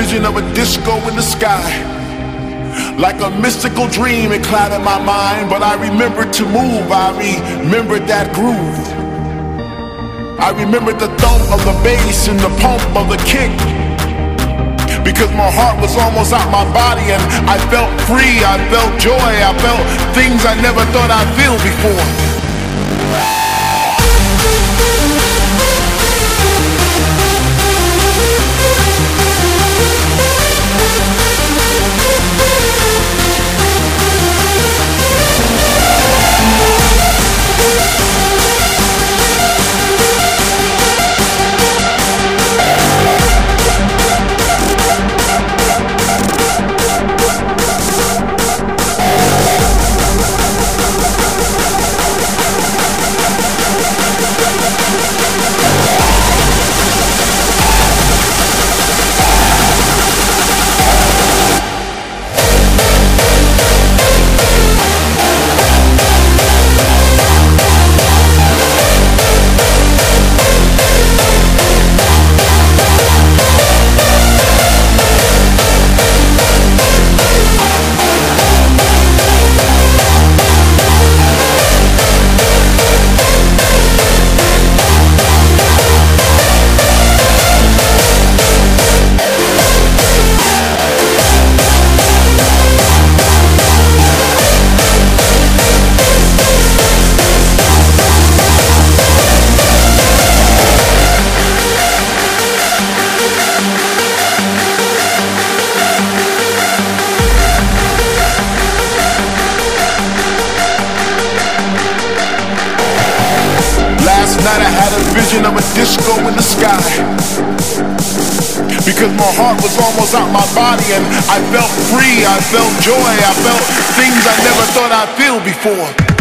vision of a disco in the sky. Like a mystical dream, it clouded my mind, but I remembered to move. I remembered that groove. I remembered the thump of the bass and the pump of the kick, because my heart was almost out my body and I felt free, I felt joy, I felt things I never thought I'd feel before. Night I had a vision of a disco in the sky, because my heart was almost out my body and I felt free, I felt joy, I felt things I never thought I'd feel before.